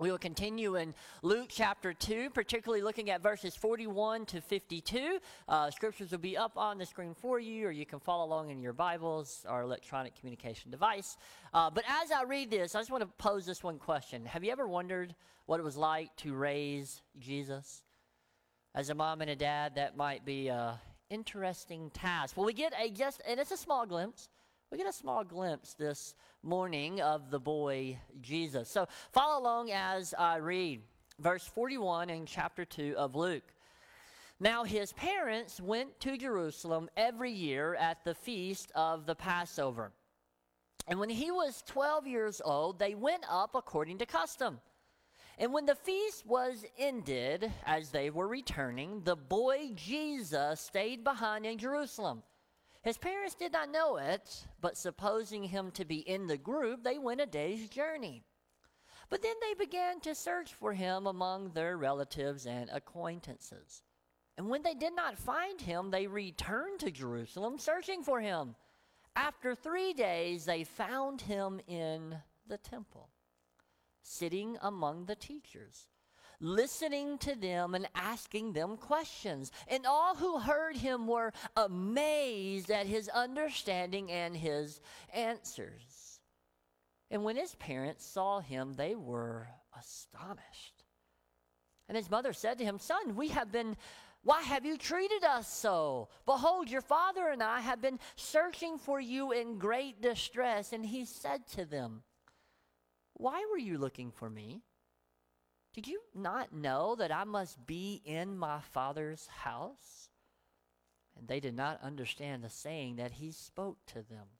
We will continue in Luke chapter 2, particularly looking at verses 41 to 52. Scriptures will be up on the screen for you, or you can follow along in your Bibles or electronic communication device. But as I read this, I just want to pose this one question. Have you ever wondered what it was like to raise Jesus? As a mom and a dad, that might be an interesting task. Well, we get and it's a small glimpse. We get a small glimpse this morning of the boy Jesus. So follow along as I read verse 41 in chapter 2 of Luke. Now his parents went to Jerusalem every year at the feast of the Passover. And when he was 12 years old, they went up according to custom. And when the feast was ended, as they were returning, the boy Jesus stayed behind in Jerusalem. His parents did not know it, but supposing him to be in the group, they went a day's journey. But then they began to search for him among their relatives and acquaintances. And when they did not find him, they returned to Jerusalem searching for him. After 3 days, they found him in the temple, sitting among the teachers, listening to them and asking them questions. And all who heard him were amazed at his understanding and his answers. And when his parents saw him, they were astonished. And his mother said to him, "Son, why have you treated us so? Behold, your father and I have been searching for you in great distress." And he said to them, "Why were you looking for me? Did you not know that I must be in my Father's house?" And they did not understand the saying that he spoke to them.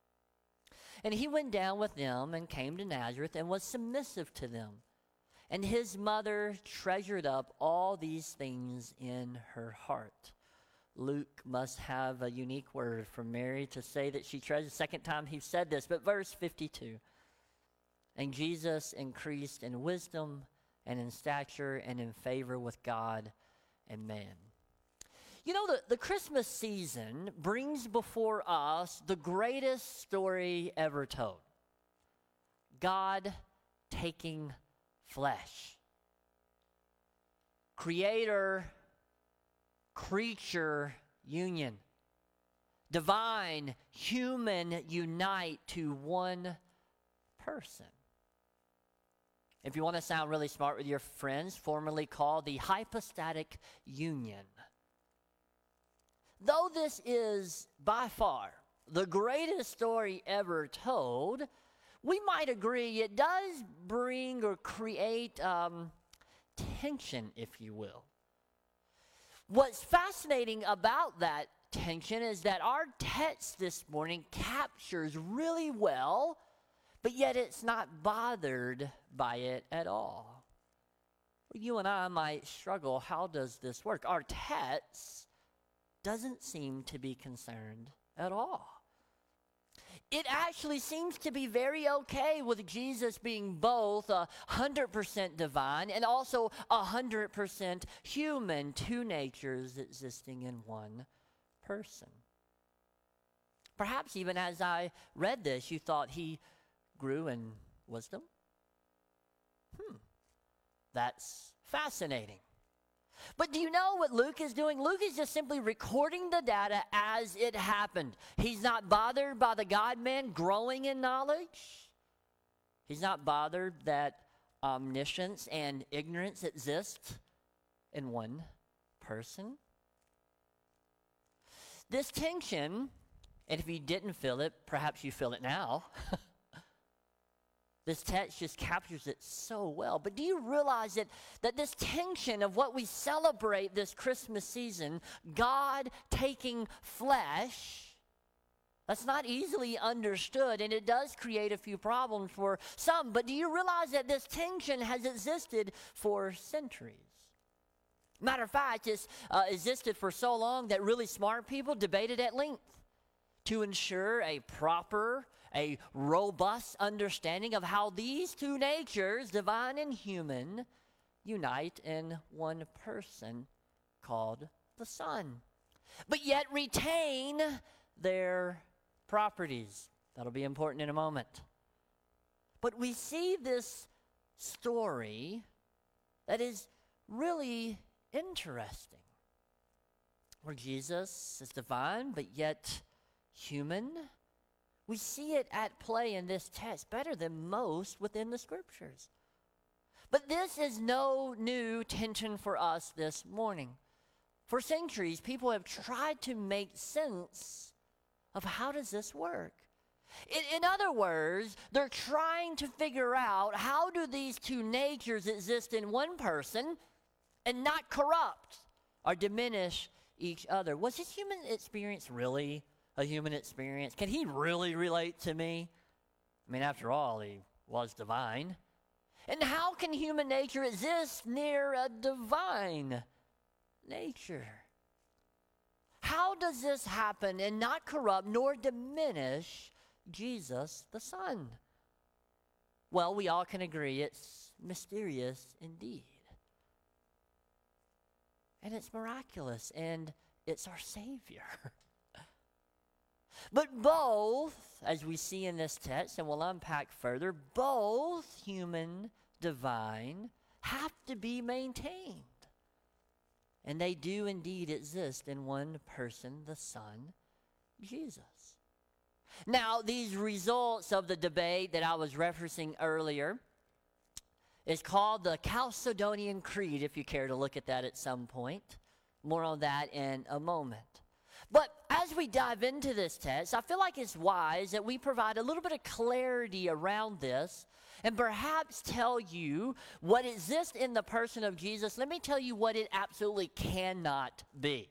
And he went down with them and came to Nazareth and was submissive to them. And his mother treasured up all these things in her heart. Luke must have a unique word from Mary to say that she treasured. The second time he said this, but verse 52. And Jesus increased in wisdom and in stature and in favor with God and man. You know, the Christmas season brings before us the greatest story ever told. God taking flesh. Creator-creature union. Divine, human unite to one person. If you want to sound really smart with your friends, formerly called the hypostatic union. Though this is by far the greatest story ever told, we might agree it does bring or create tension, if you will. What's fascinating about that tension is that our text this morning captures really well, but yet it's not bothered by it at all. You and I might struggle. How does this work? Our text doesn't seem to be concerned at all. It actually seems to be very okay with Jesus being both 100% divine and also 100% human, two natures existing in one person. Perhaps even as I read this, you thought he grew in wisdom? That's fascinating. But do you know what Luke is doing? Luke is just simply recording the data as it happened. He's not bothered by the God-man growing in knowledge. He's not bothered that omniscience and ignorance exist in one person. This tension, and if you didn't feel it, perhaps you feel it now. This text just captures it so well. But do you realize that this tension of what we celebrate this Christmas season, God taking flesh, that's not easily understood, and it does create a few problems for some. But do you realize that this tension has existed for centuries? Matter of fact, it's existed for so long that really smart people debated at length to ensure a proper, a robust understanding of how these two natures, divine and human, unite in one person called the Son, but yet retain their properties. That'll be important in a moment. But we see this story that is really interesting, where Jesus is divine but yet human. We see it at play in this text better than most within the scriptures. But this is no new tension for us this morning. For centuries, people have tried to make sense of how does this work. In other words, they're trying to figure out how do these two natures exist in one person and not corrupt or diminish each other. Was his human experience really a human experience? Can he really relate to me? I mean, after all, he was divine. And how can human nature exist near a divine nature? How does this happen and not corrupt nor diminish Jesus the Son? Well, we all can agree it's mysterious indeed. And it's miraculous, and it's our Savior. But both, as we see in this text, and we'll unpack further, both human, divine, have to be maintained. And they do indeed exist in one person, the Son, Jesus. Now, these results of the debate that I was referencing earlier is called the Chalcedonian Creed, if you care to look at that at some point. More on that in a moment. But as we dive into this text, I feel like it's wise that we provide a little bit of clarity around this and perhaps tell you what exists in the person of Jesus. Let me tell you what it absolutely cannot be.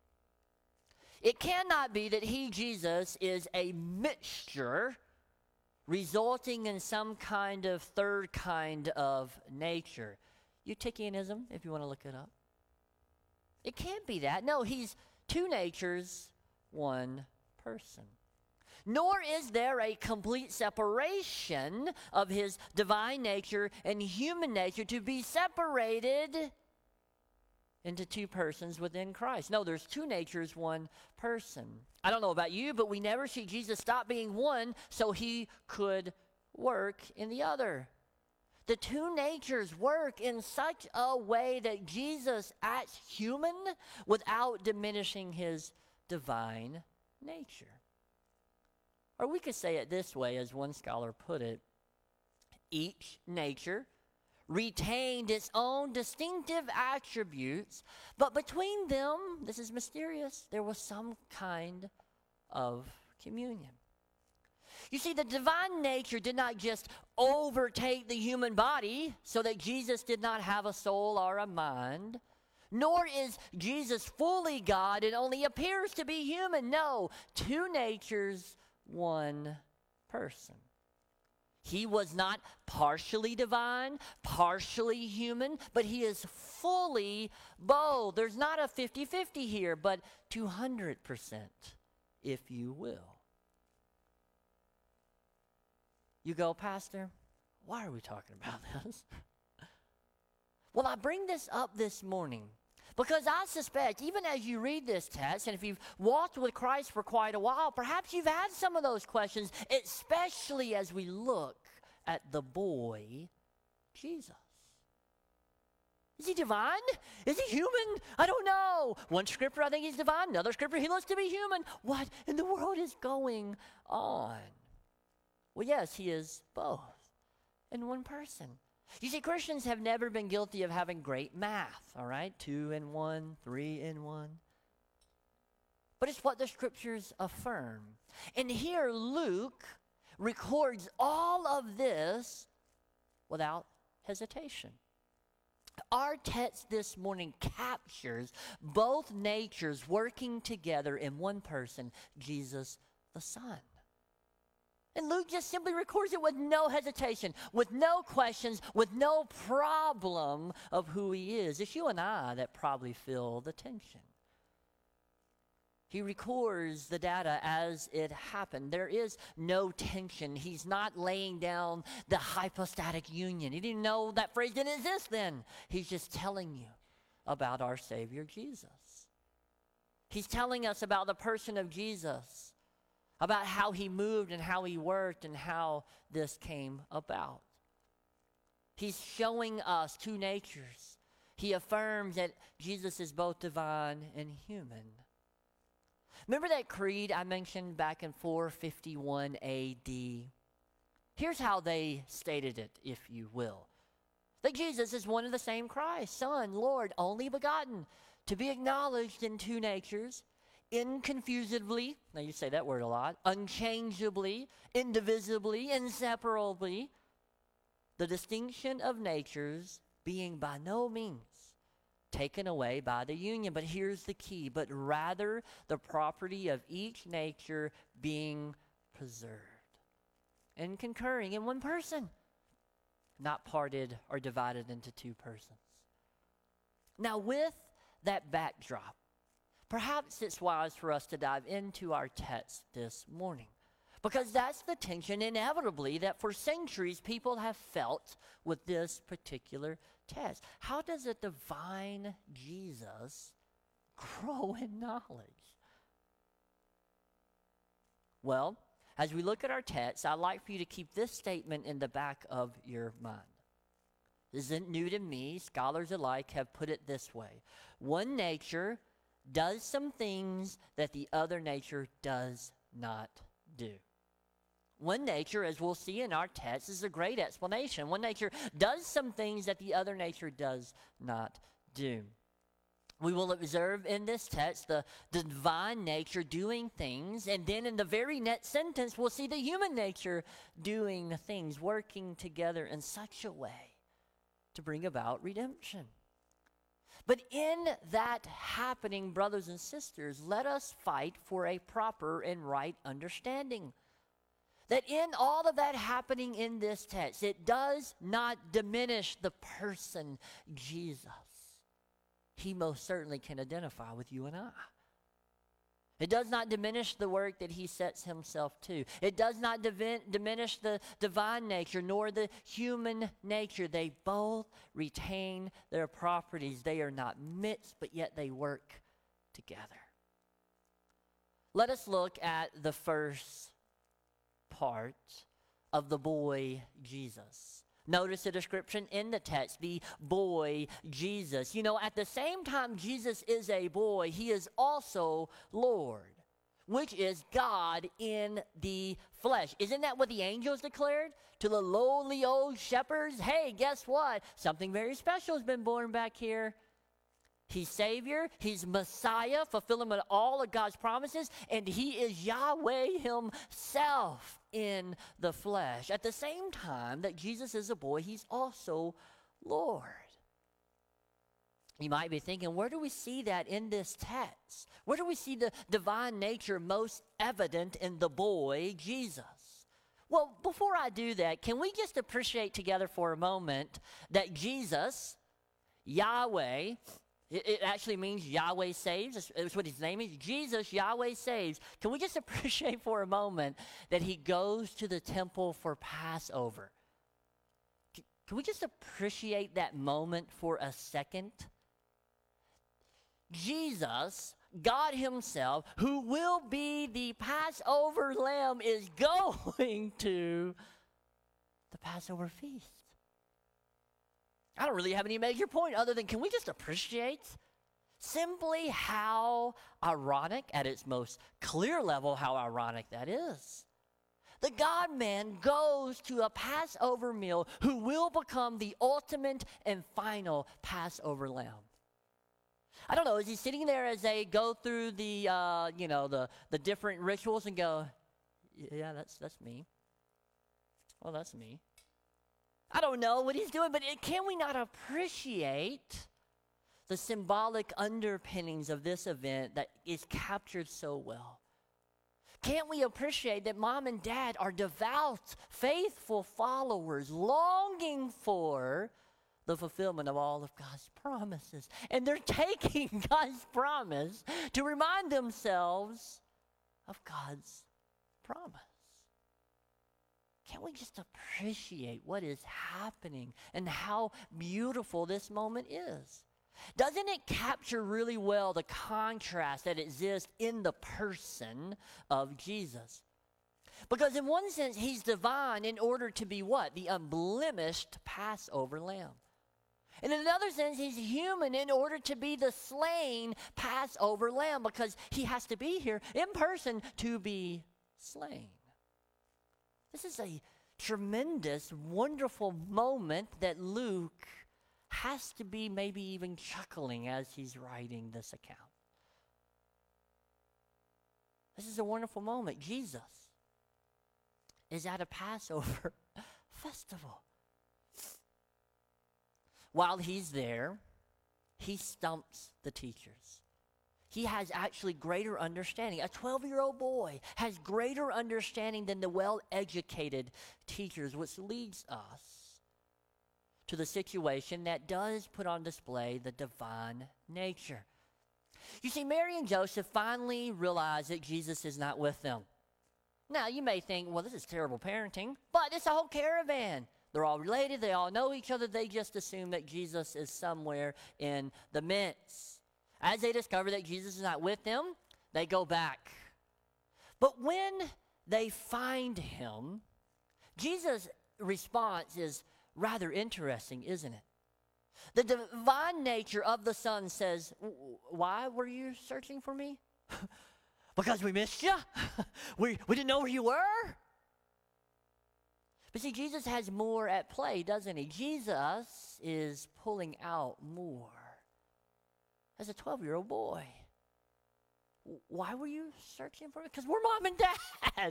It cannot be that he, Jesus, is a mixture resulting in some kind of third kind of nature. Eutychianism, if you want to look it up. It can't be that. No, he's two natures, one person. Nor is there a complete separation of his divine nature and human nature to be separated into two persons within Christ. No, there's two natures, one person. I don't know about you, but we never see Jesus stop being one so he could work in the other. The two natures work in such a way that Jesus acts human without diminishing his divine nature. Or we could say it this way, as one scholar put it: each nature retained its own distinctive attributes, but between them, this is mysterious, there was some kind of communion. You see, the divine nature did not just overtake the human body so that Jesus did not have a soul or a mind, nor is Jesus fully God and only appears to be human. No, two natures, one person. He was not partially divine, partially human, but he is fully both. There's not a 50-50 here, but 200%, if you will. You go, Pastor, why are we talking about this? Well, I bring this up this morning because I suspect, even as you read this text, and if you've walked with Christ for quite a while, perhaps you've had some of those questions, especially as we look at the boy, Jesus. Is he divine? Is he human? I don't know. One scripture, I think he's divine. Another scripture, he looks to be human. What in the world is going on? Well, yes, he is both in one person. You see, Christians have never been guilty of having great math, all right? 2 in 1, 3 in 1. But it's what the scriptures affirm. And here Luke records all of this without hesitation. Our text this morning captures both natures working together in one person, Jesus the Son. And Luke just simply records it with no hesitation, with no questions, with no problem of who he is. It's you and I that probably feel the tension. He records the data as it happened. There is no tension. He's not laying down the hypostatic union. He didn't know that phrase didn't exist then. He's just telling you about our Savior Jesus. He's telling us about the person of Jesus, about how he moved and how he worked and how this came about. He's showing us two natures. He affirms that Jesus is both divine and human. Remember that creed I mentioned back in 451 AD? Here's how they stated it, if you will. That Jesus is one and the same Christ, Son, Lord, only begotten, to be acknowledged in two natures, inconfusedly, now you say that word a lot, unchangeably, indivisibly, inseparably, the distinction of natures being by no means taken away by the union. But here's the key, but rather the property of each nature being preserved and concurring in one person, not parted or divided into two persons. Now, with that backdrop, perhaps it's wise for us to dive into our text this morning, because that's the tension inevitably that for centuries people have felt with this particular text. How does a divine Jesus grow in knowledge? Well, as we look at our text, I'd like for you to keep this statement in the back of your mind. This isn't new to me. Scholars alike have put it this way. One nature does some things that the other nature does not do. One nature, as we'll see in our text, is a great explanation. One nature does some things that the other nature does not do. We will observe in this text the divine nature doing things, and then in the very next sentence, we'll see the human nature doing things, working together in such a way to bring about redemption. But in that happening, brothers and sisters, let us fight for a proper and right understanding. That in all of that happening in this text, it does not diminish the person Jesus. He most certainly can identify with you and I. It does not diminish the work that he sets himself to. It does not diminish the divine nature nor the human nature. They both retain their properties. They are not mixed, but yet they work together. Let us look at the first part of the boy Jesus. Notice the description in the text, the boy Jesus. You know, at the same time Jesus is a boy, he is also Lord, which is God in the flesh. Isn't that what the angels declared to the lowly old shepherds? Hey, guess what? Something very special has been born back here. He's Savior, he's Messiah, fulfillment of all of God's promises, and he is Yahweh himself in the flesh. At the same time that Jesus is a boy, he's also Lord. You might be thinking, where do we see that in this text? Where do we see the divine nature most evident in the boy Jesus? Well, before I do that, can we just appreciate together for a moment that Jesus, Yahweh, it actually means Yahweh saves. That's what his name is. Jesus, Yahweh saves. Can we just appreciate for a moment that he goes to the temple for Passover? Can we just appreciate that moment for a second? Jesus, God himself, who will be the Passover lamb, is going to the Passover feast. I don't really have any major point other than can we just appreciate simply how ironic, at its most clear level, how ironic that is. The God-man goes to a Passover meal who will become the ultimate and final Passover lamb. I don't know, is he sitting there as they go through the different rituals and go, yeah, that's me. Well, that's me. I don't know what he's doing, but can we not appreciate the symbolic underpinnings of this event that is captured so well? Can't we appreciate that mom and dad are devout, faithful followers longing for the fulfillment of all of God's promises? And they're taking God's promise to remind themselves of God's promise. Can't we just appreciate what is happening and how beautiful this moment is? Doesn't it capture really well the contrast that exists in the person of Jesus? Because in one sense, he's divine in order to be what? The unblemished Passover lamb. And in another sense, he's human in order to be the slain Passover lamb, because he has to be here in person to be slain. This is a tremendous, wonderful moment that Luke has to be maybe even chuckling as he's writing this account. This is a wonderful moment. Jesus is at a Passover festival. While he's there, he stumps the teachers. He has actually greater understanding. A 12-year-old boy has greater understanding than the well-educated teachers, which leads us to the situation that does put on display the divine nature. You see, Mary and Joseph finally realize that Jesus is not with them. Now, you may think, well, this is terrible parenting, but it's a whole caravan. They're all related. They all know each other. They just assume that Jesus is somewhere in the midst. As they discover that Jesus is not with them, they go back. But when they find him, Jesus' response is rather interesting, isn't it? The divine nature of the Son says, why were you searching for me? Because we missed you? we didn't know where you were? But see, Jesus has more at play, doesn't he? Jesus is pulling out more. As a 12-year-old boy, why were you searching for me? Because we're mom and dad.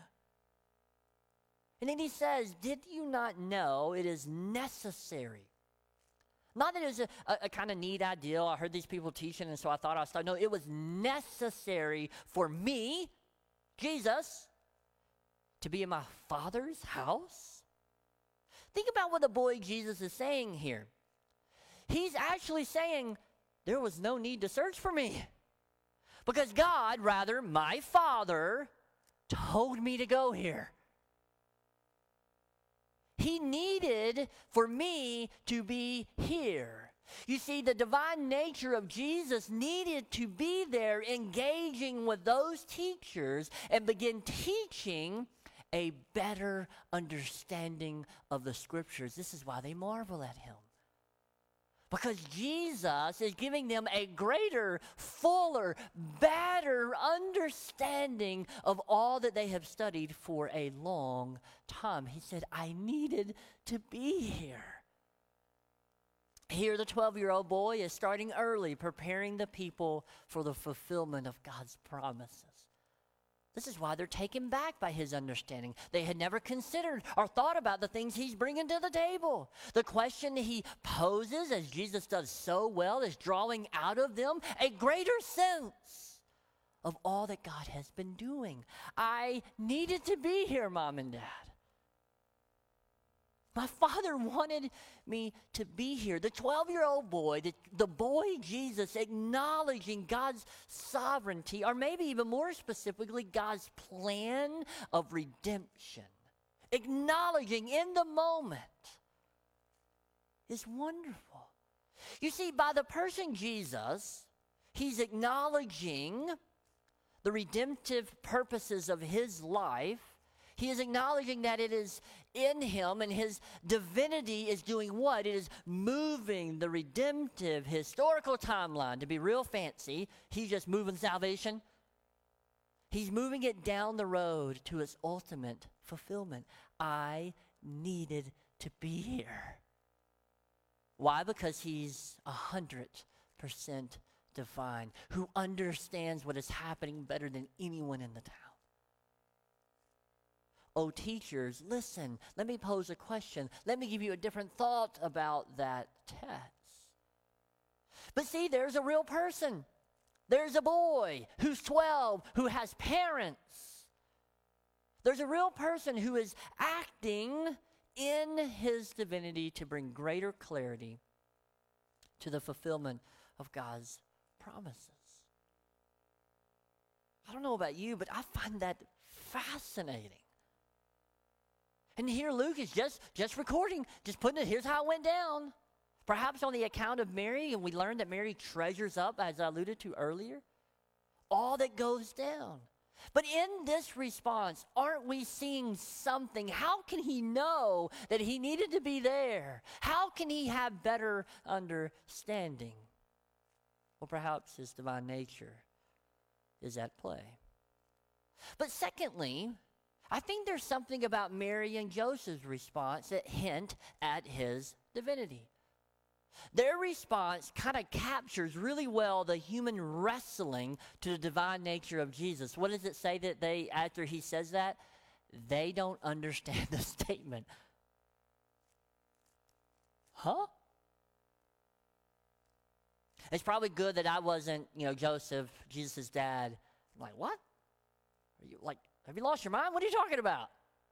And then he says, did you not know it is necessary? Not that it was a kind of neat idea. I heard these people teaching, and so I thought I'd start. No, it was necessary for me, Jesus, to be in my Father's house. Think about what the boy Jesus is saying here. He's actually saying, there was no need to search for me. Because God, rather, my Father, told me to go here. He needed for me to be here. You see, the divine nature of Jesus needed to be there engaging with those teachers and begin teaching a better understanding of the Scriptures. This is why they marvel at him. Because Jesus is giving them a greater, fuller, better understanding of all that they have studied for a long time. He said, I needed to be here. Here, the 12-year-old boy is starting early, preparing the people for the fulfillment of God's promises. This is why they're taken back by his understanding. They had never considered or thought about the things he's bringing to the table. The question he poses, as Jesus does so well, is drawing out of them a greater sense of all that God has been doing. I needed to be here, Mom and Dad. My Father wanted me to be here. The 12-year-old boy, the boy Jesus, acknowledging God's sovereignty, or maybe even more specifically, God's plan of redemption. Acknowledging in the moment is wonderful. You see, by the person Jesus, he's acknowledging the redemptive purposes of his life. He is acknowledging that it is in him, and his divinity is doing what? It is moving the redemptive historical timeline. To be real fancy, he's just moving salvation. He's moving it down the road to its ultimate fulfillment. I needed to be here. Why? Because he's 100% divine, who understands what is happening better than anyone in the town. Oh, teachers, listen, let me pose a question. Let me give you a different thought about that text. But see, there's a real person. There's a boy who's 12, who has parents. There's a real person who is acting in his divinity to bring greater clarity to the fulfillment of God's promises. I don't know about you, but I find that fascinating. And here Luke is just recording, just putting it, here's how it went down. Perhaps on the account of Mary, and we learned that Mary treasures up, as I alluded to earlier, all that goes down. But in this response, aren't we seeing something? How can he know that he needed to be there? How can he have better understanding? Well, perhaps his divine nature is at play. But secondly, I think there's something about Mary and Joseph's response that hint at his divinity. Their response kind of captures really well the human wrestling to the divine nature of Jesus. What does it say that they, after he says that? They don't understand the statement. Huh? It's probably good that I wasn't, Joseph, Jesus' dad. I'm like, what? Are you like, have you lost your mind? What are you talking about?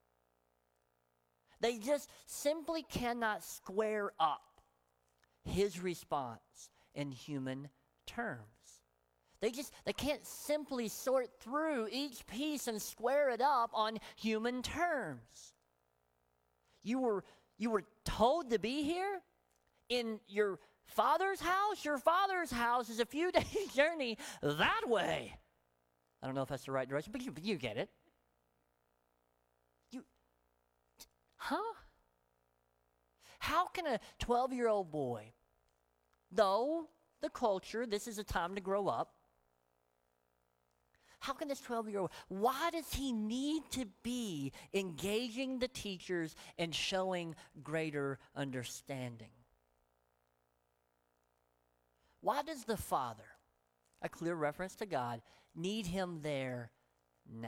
They just simply cannot square up his response in human terms. They can't simply sort through each piece and square it up on human terms. You were told to be here in your father's house. Your father's house is a few days' journey that way. I don't know if that's the right direction, but you get it. How can a 12-year-old boy, though the culture, this is a time to grow up, how can this 12-year-old, why does he need to be engaging the teachers and showing greater understanding? Why does the Father, a clear reference to God, need him there now?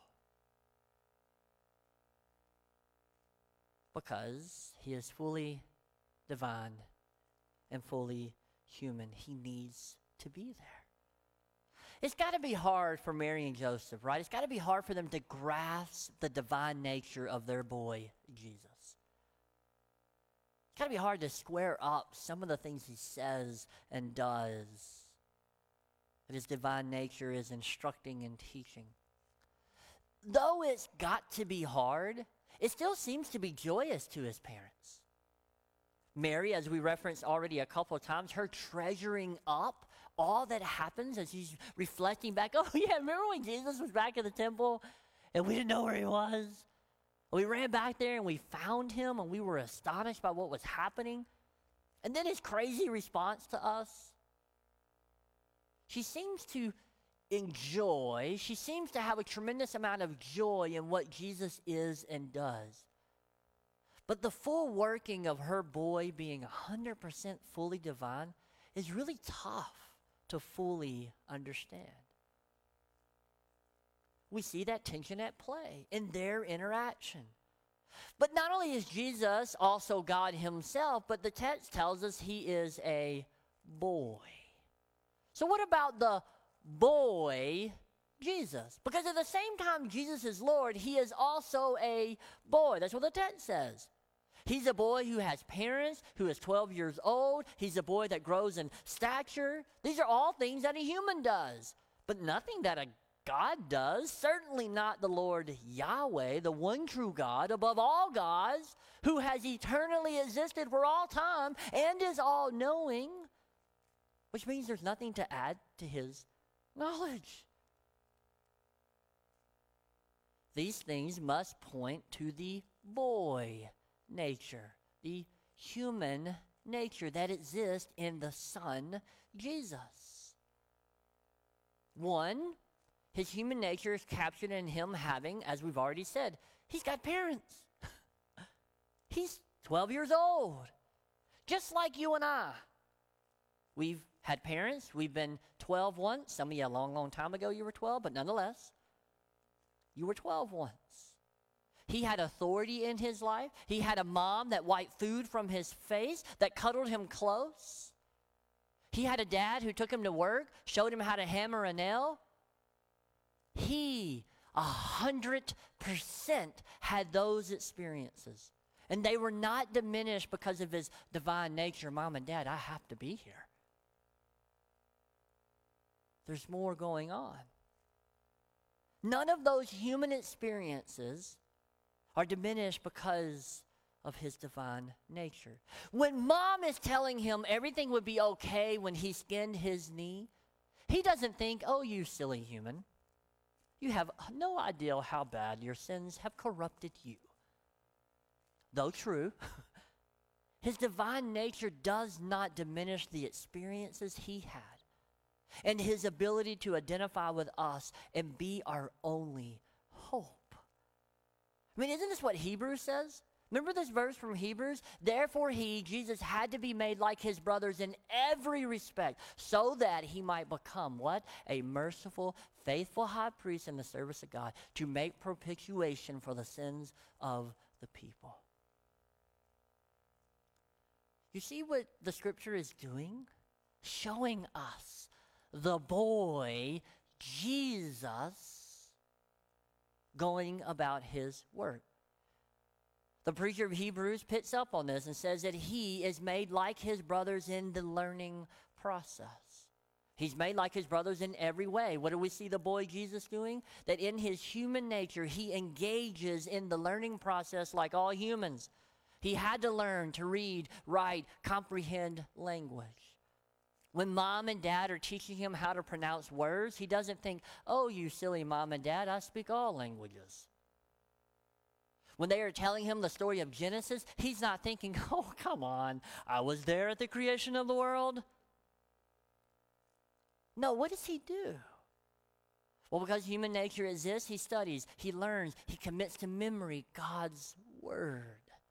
Because he is fully divine and fully human. He needs to be there. It's got to be hard for Mary and Joseph, right? It's got to be hard for them to grasp the divine nature of their boy, Jesus. It's got to be hard to square up some of the things he says and does. That his divine nature is instructing and teaching. Though it's got to be hard, it still seems to be joyous to his parents. Mary, as we referenced already a couple of times, her treasuring up all that happens as she's reflecting back. Oh yeah, remember when Jesus was back at the temple and we didn't know where he was? We ran back there and we found him and we were astonished by what was happening. And then his crazy response to us. She seems to enjoy, she seems to have a tremendous amount of joy in what Jesus is and does. But the full working of her boy being 100% fully divine is really tough to fully understand. We see that tension at play in their interaction. But not only is Jesus also God himself, but the text tells us he is a boy. So what about the boy Jesus? Because at the same time Jesus is Lord, he is also a boy. That's what the text says. He's a boy who has parents, who is 12 years old. He's a boy that grows in stature. These are all things that a human does, but nothing that a God does. Certainly not the Lord Yahweh, the one true God above all gods, who has eternally existed for all time and is all-knowing, which means there's nothing to add to his knowledge. These things must point to the boy nature, the human nature that exists in the Son, Jesus. One, his human nature is captured in him having, as we've already said, he's got parents. He's 12 years old, just like you and I. We've had parents. We've been 12 once. Some of you a long, long time ago you were 12, but nonetheless, you were 12 once. He had authority in his life. He had a mom that wiped food from his face, that cuddled him close. He had a dad who took him to work, showed him how to hammer a nail. He 100% had those experiences. And they were not diminished because of his divine nature. Mom and Dad, I have to be here. There's more going on. None of those human experiences are diminished because of his divine nature. When Mom is telling him everything would be okay when he skinned his knee, he doesn't think, oh, you silly human. You have no idea how bad your sins have corrupted you. Though true, his divine nature does not diminish the experiences he had and his ability to identify with us and be our only hope. I mean, isn't this what Hebrews says? Remember this verse from Hebrews? Therefore he, Jesus, had to be made like his brothers in every respect so that he might become what? A merciful, faithful high priest in the service of God to make propitiation for the sins of the people. You see what the scripture is doing? Showing us the boy, Jesus, going about his work. The preacher of Hebrews picks up on this and says that he is made like his brothers in the learning process. He's made like his brothers in every way. What do we see the boy Jesus doing? That in his human nature, he engages in the learning process like all humans. He had to learn to read, write, comprehend language. When mom and dad are teaching him how to pronounce words, he doesn't think, oh, you silly mom and dad, I speak all languages. When they are telling him the story of Genesis, he's not thinking, oh, come on, I was there at the creation of the world. No, what does he do? Well, because human nature exists, he studies, he learns, he commits to memory God's word.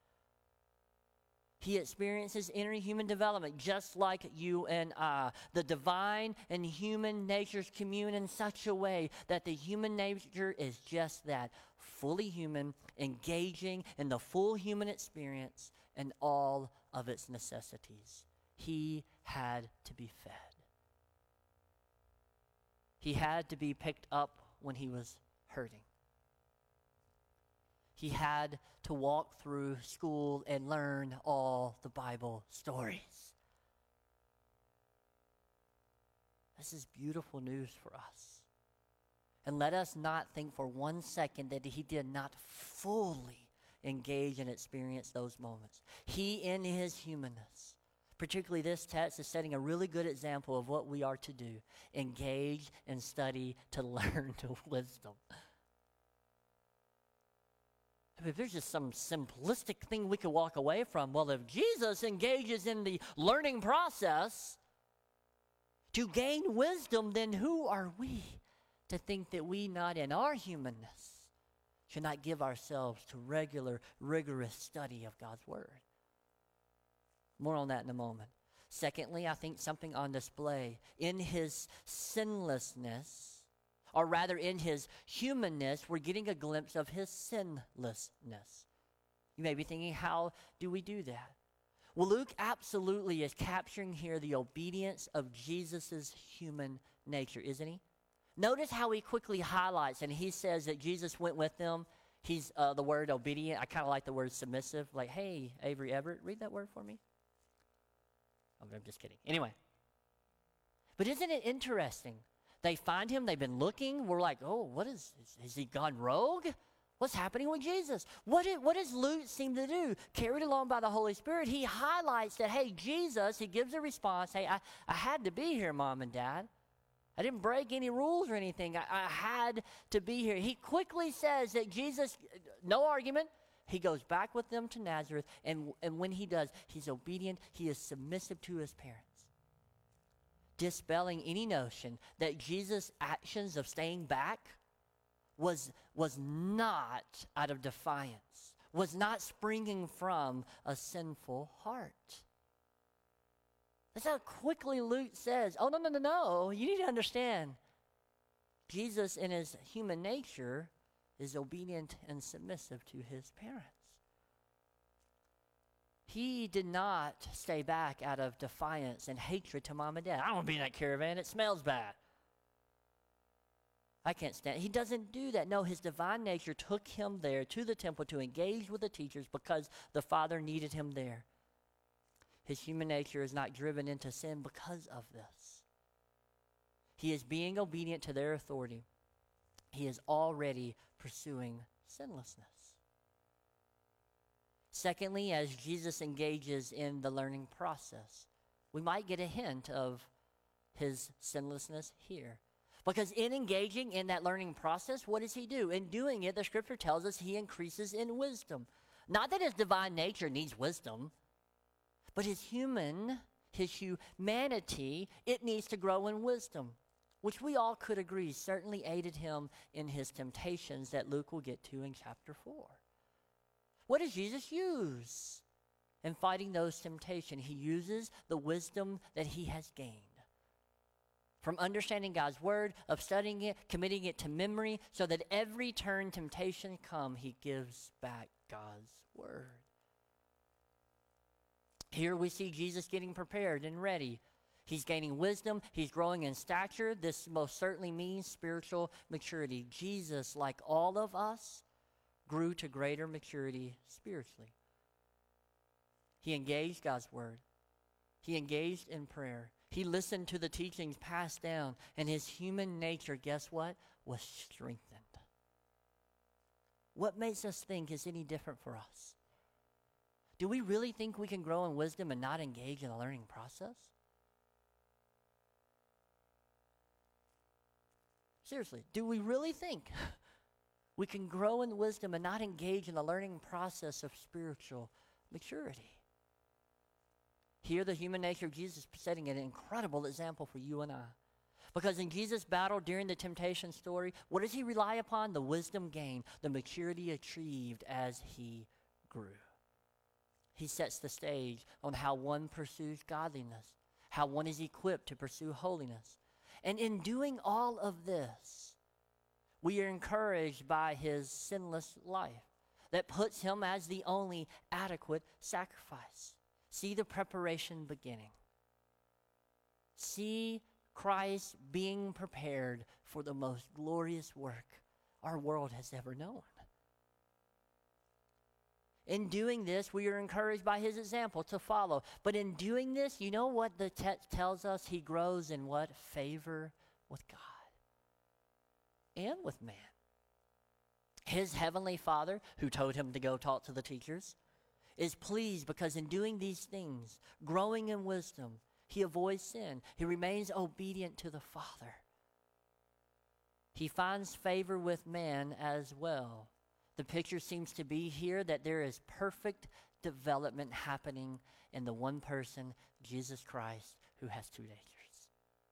He experiences inner human development just like you and I. The divine and human natures commune in such a way that the human nature is just that, fully human, engaging in the full human experience and all of its necessities. He had to be fed. He had to be picked up when he was hurting. He had to walk through school and learn all the Bible stories. This is beautiful news for us. And let us not think for 1 second that he did not fully engage and experience those moments. He, in his humanness, particularly this text, is setting a really good example of what we are to do. Engage and study to learn the wisdom. If there's just some simplistic thing we could walk away from, well, if Jesus engages in the learning process to gain wisdom, then who are we to think that we, not in our humanness, should not give ourselves to regular, rigorous study of God's word? More on that in a moment. Secondly, I think something on display in his sinlessness, or rather in his humanness, we're getting a glimpse of his sinlessness. You may be thinking, how do we do that? Well, Luke absolutely is capturing here the obedience of Jesus' human nature, isn't he? Notice how he quickly highlights, and he says that Jesus went with them. He's the word obedient. I kind of like the word submissive. Like, hey, Avery Everett, read that word for me. Oh, I'm just kidding. Anyway. But isn't it interesting? They find him, they've been looking, we're like, oh, what is he gone rogue? What's happening with Jesus? What does Luke seem to do? Carried along by the Holy Spirit, he highlights that, hey, Jesus, he gives a response, hey, I had to be here, Mom and Dad. I didn't break any rules or anything. I had to be here. He quickly says that Jesus, no argument, he goes back with them to Nazareth, and when he does, he's obedient, he is submissive to his parents. Dispelling any notion that Jesus' actions of staying back was not out of defiance, was not springing from a sinful heart. That's how quickly Luke says, oh, no. You need to understand, Jesus in his human nature is obedient and submissive to his parents. He did not stay back out of defiance and hatred to Mom and Dad. I don't want to be in that caravan. It smells bad. I can't stand it. He doesn't do that. No, his divine nature took him there to the temple to engage with the teachers because the Father needed him there. His human nature is not driven into sin because of this. He is being obedient to their authority. He is already pursuing sinlessness. Secondly, as Jesus engages in the learning process, we might get a hint of his sinlessness here. Because in engaging in that learning process, what does he do? In doing it, the scripture tells us he increases in wisdom. Not that his divine nature needs wisdom, but his humanity, it needs to grow in wisdom, which we all could agree certainly aided him in his temptations that Luke will get to in chapter 4. What does Jesus use in fighting those temptations? He uses the wisdom that he has gained from understanding God's word, of studying it, committing it to memory, so that every turn temptation come, he gives back God's word. Here we see Jesus getting prepared and ready. He's gaining wisdom. He's growing in stature. This most certainly means spiritual maturity. Jesus, like all of us, grew to greater maturity spiritually. He engaged God's word. He engaged in prayer. He listened to the teachings passed down, and his human nature, guess what, was strengthened. What makes us think is any different for us? Do we really think we can grow in wisdom and not engage in the learning process? Seriously, do we really think we can grow in wisdom and not engage in the learning process of spiritual maturity? Here, the human nature of Jesus is setting an incredible example for you and I. Because in Jesus' battle during the temptation story, what does he rely upon? The wisdom gained, the maturity achieved as he grew. He sets the stage on how one pursues godliness, how one is equipped to pursue holiness. And in doing all of this, we are encouraged by his sinless life that puts him as the only adequate sacrifice. See the preparation beginning. See Christ being prepared for the most glorious work our world has ever known. In doing this, we are encouraged by his example to follow. But in doing this, you know what the text tells us? He grows in what? Favor with God and with man. His heavenly Father, who told him to go talk to the teachers, is pleased because in doing these things, growing in wisdom, he avoids sin. He remains obedient to the Father. He finds favor with man as well. The picture seems to be here that there is perfect development happening in the one person, Jesus Christ, who has two natures.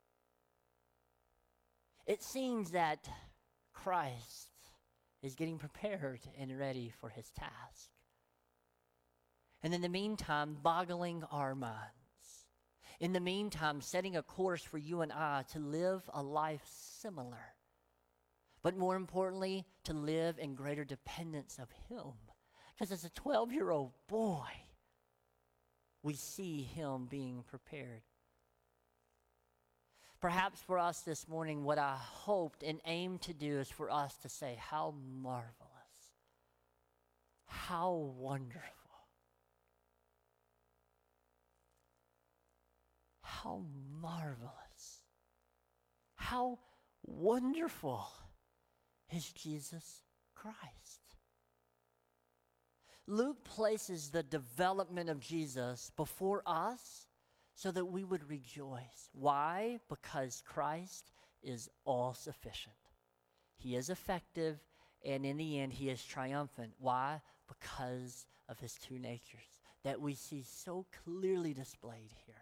It seems that Christ is getting prepared and ready for his task. And in the meantime, boggling our minds. In the meantime, setting a course for you and I to live a life similar. But more importantly, to live in greater dependence of him. Because as a 12-year-old boy, we see him being prepared. Perhaps for us this morning, what I hoped and aimed to do is for us to say, how marvelous, how wonderful. How marvelous, how wonderful is Jesus Christ. Luke places the development of Jesus before us so that we would rejoice. Why? Because Christ is all sufficient. He is effective, and in the end, he is triumphant. Why? Because of his two natures that we see so clearly displayed here.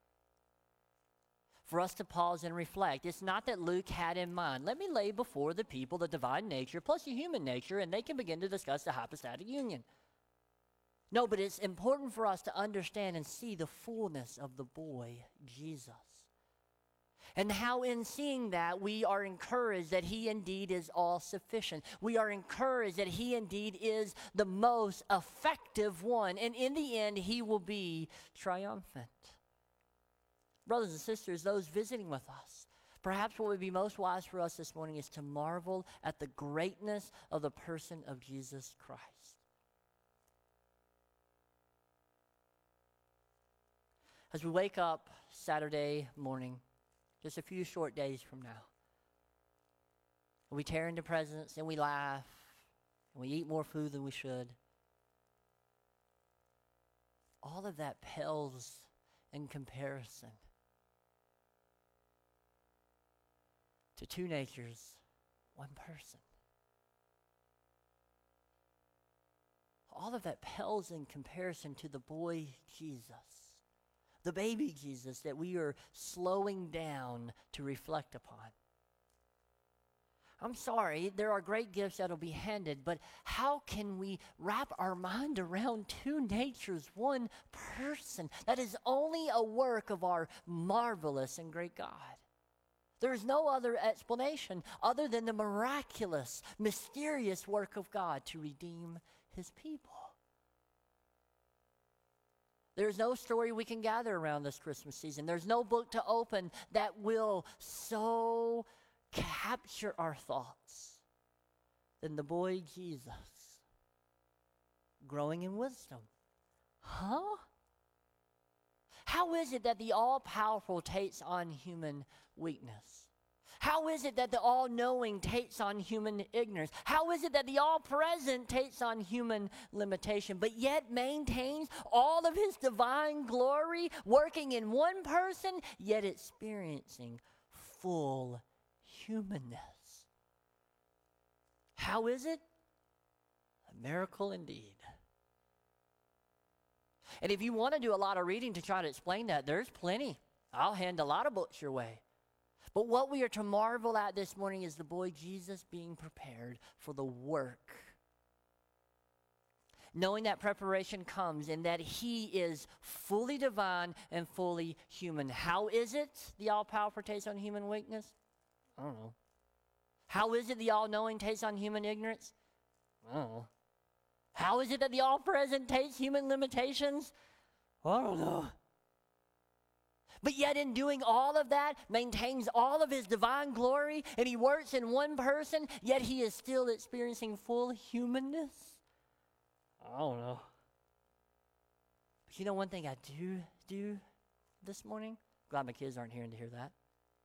For us to pause and reflect. It's not that Luke had in mind, let me lay before the people the divine nature plus the human nature, and they can begin to discuss the hypostatic union. No, but it's important for us to understand and see the fullness of the boy, Jesus. And how in seeing that, we are encouraged that he indeed is all sufficient. We are encouraged that he indeed is the most effective one, and in the end, he will be triumphant. Brothers and sisters, those visiting with us, perhaps what would be most wise for us this morning is to marvel at the greatness of the person of Jesus Christ. As we wake up Saturday morning, just a few short days from now, we tear into presents and we laugh and we eat more food than we should. All of that pales in comparison to two natures, one person. All of that pales in comparison to the boy Jesus, the baby Jesus that we are slowing down to reflect upon. I'm sorry, there are great gifts that will be handed, but how can we wrap our mind around two natures, one person? That is only a work of our marvelous and great God. There is no other explanation other than the miraculous, mysterious work of God to redeem his people. There's no story we can gather around this Christmas season. There's no book to open that will so capture our thoughts than the boy Jesus growing in wisdom. Huh? How is it that the all-powerful takes on human weakness? How is it that the all-knowing takes on human ignorance? How is it that the all-present takes on human limitation, but yet maintains all of his divine glory, working in one person, yet experiencing full humanness? How is it? A miracle indeed. And if you want to do a lot of reading to try to explain that, there's plenty. I'll hand a lot of books your way. But what we are to marvel at this morning is the boy Jesus being prepared for the work. Knowing that preparation comes and that he is fully divine and fully human. How is it the all-powerful takes on human weakness? I don't know. How is it the all-knowing takes on human ignorance? I don't know. How is it that the all-present takes human limitations? I don't know. But yet in doing all of that, maintains all of his divine glory, and he works in one person, yet he is still experiencing full humanness? I don't know. But you know one thing I do this morning? Glad my kids aren't here to hear that.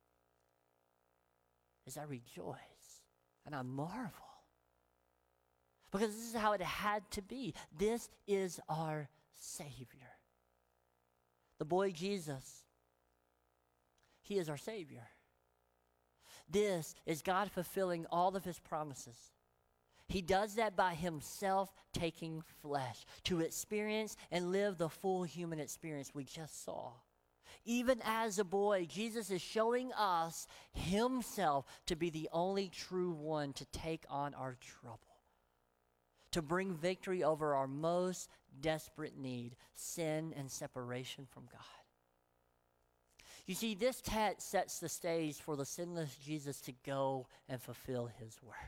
Is I rejoice and I marvel. Because this is how it had to be. This is our Savior. The boy Jesus, he is our Savior. This is God fulfilling all of his promises. He does that by himself taking flesh to experience and live the full human experience we just saw. Even as a boy, Jesus is showing us himself to be the only true one to take on our trouble, to bring victory over our most desperate need, sin and separation from God. You see, this text sets the stage for the sinless Jesus to go and fulfill his work.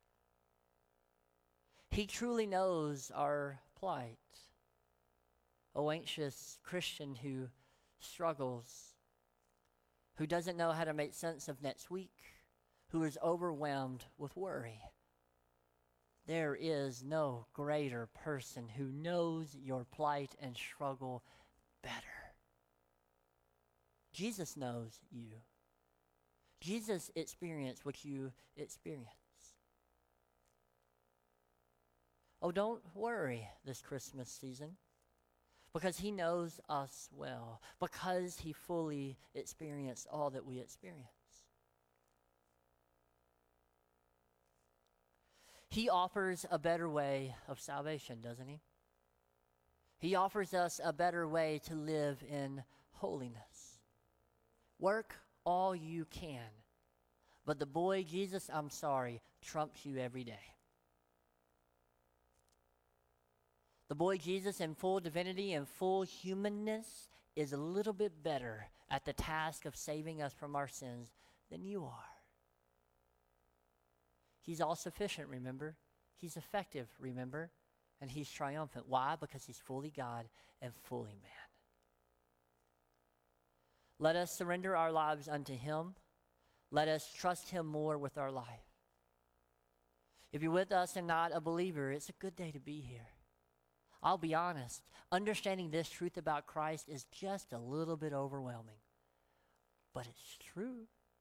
He truly knows our plight. O anxious Christian who struggles, who doesn't know how to make sense of next week, who is overwhelmed with worry. There is no greater person who knows your plight and struggle better. Jesus knows you. Jesus experienced what you experience. Oh, don't worry this Christmas season, because he knows us well, because he fully experienced all that we experience. He offers a better way of salvation, doesn't he? He offers us a better way to live in holiness. Work all you can, but the boy Jesus, I'm sorry, trumps you every day. The boy Jesus in full divinity and full humanness is a little bit better at the task of saving us from our sins than you are. He's all sufficient, remember? He's effective, remember? And he's triumphant. Why? Because he's fully God and fully man. Let us surrender our lives unto him. Let us trust him more with our life. If you're with us and not a believer, it's a good day to be here. I'll be honest, understanding this truth about Christ is just a little bit overwhelming. But it's true.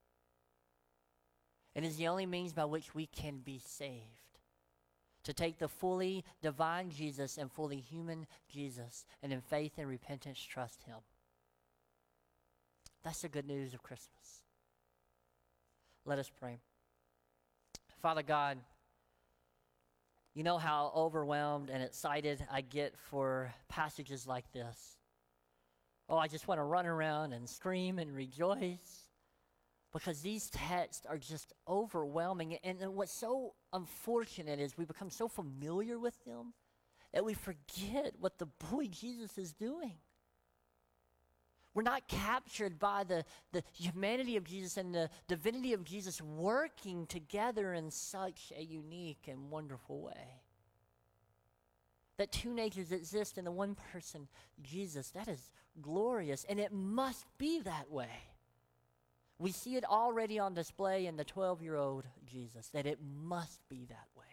It is the only means by which we can be saved. To take the fully divine Jesus and fully human Jesus, and in faith and repentance trust him. That's the good news of Christmas. Let us pray. Father God, you know how overwhelmed and excited I get for passages like this. Oh, I just want to run around and scream and rejoice because these texts are just overwhelming. And what's so unfortunate is we become so familiar with them that we forget what the boy Jesus is doing. We're not captured by the humanity of Jesus and the divinity of Jesus working together in such a unique and wonderful way. That two natures exist in the one person, Jesus. That is glorious, and it must be that way. We see it already on display in the 12-year-old Jesus, that it must be that way.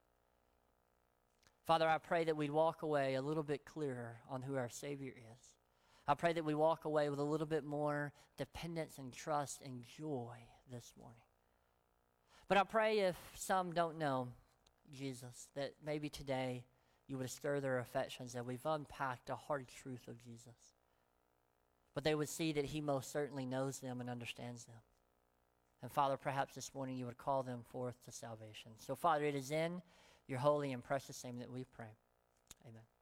Father, I pray that we'd walk away a little bit clearer on who our Savior is. I pray that we walk away with a little bit more dependence and trust and joy this morning. But I pray if some don't know Jesus, that maybe today you would stir their affections, that we've unpacked a hard truth of Jesus. But they would see that he most certainly knows them and understands them. And Father, perhaps this morning you would call them forth to salvation. So Father, it is in your holy and precious name that we pray. Amen.